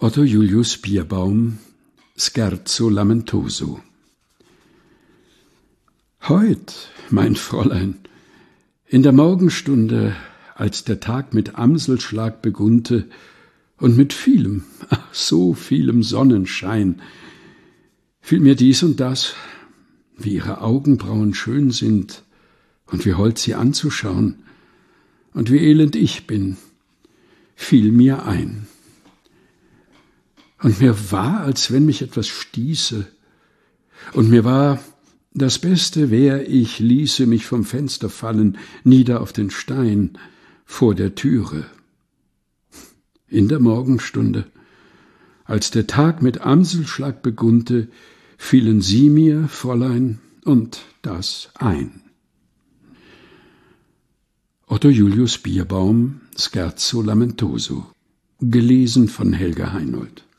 Otto Julius Bierbaum, Scherzo lamentoso. Heut, mein Fräulein, in der Morgenstunde, als der Tag mit Amselschlag begunnte und mit vielem, ach so vielem Sonnenschein, fiel mir dies und das, wie ihre Augenbrauen schön sind und wie hold sie anzuschauen und wie elend ich bin, fiel mir ein. Und mir war, als wenn mich etwas stieße, und mir war, das Beste wär, ich ließe mich vom Fenster fallen, nieder auf den Stein, vor der Türe. In der Morgenstunde, als der Tag mit Amselschlag begunnte, fielen Sie mir, Fräulein, und das ein. Otto Julius Bierbaum, Scherzo lamentoso. Gelesen von Helga Heinold.